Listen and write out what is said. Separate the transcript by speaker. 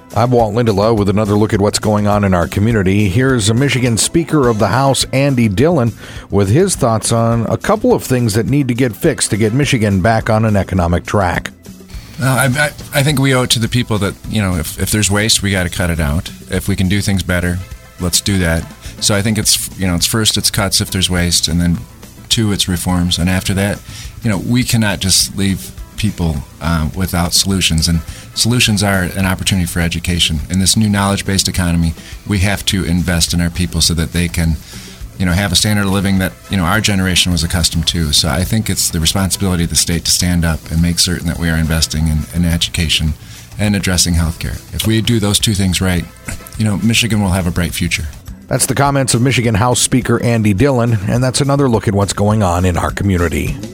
Speaker 1: I'm Walt Lindelow with another look at what's going on in our community. Here's Michigan Speaker of the House, Andy Dillon, with his thoughts on a couple of things that need to get fixed to get Michigan back on an economic track.
Speaker 2: I think we owe it to the people that, if there's waste, we got to cut it out. If we can do things better, let's do that. So I think it's first it's cuts if there's waste, and then two, it's reforms. And after that, we cannot just leave people without solutions. And solutions are an opportunity for education. In this new knowledge-based economy, we have to invest in our people so that they can, have a standard of living that, our generation was accustomed to. So I think it's the responsibility of the state to stand up and make certain that we are investing in education and addressing healthcare. If we do those two things right, Michigan will have a bright future.
Speaker 1: That's the comments of Michigan House Speaker Andy Dillon, and that's another look at what's going on in our community.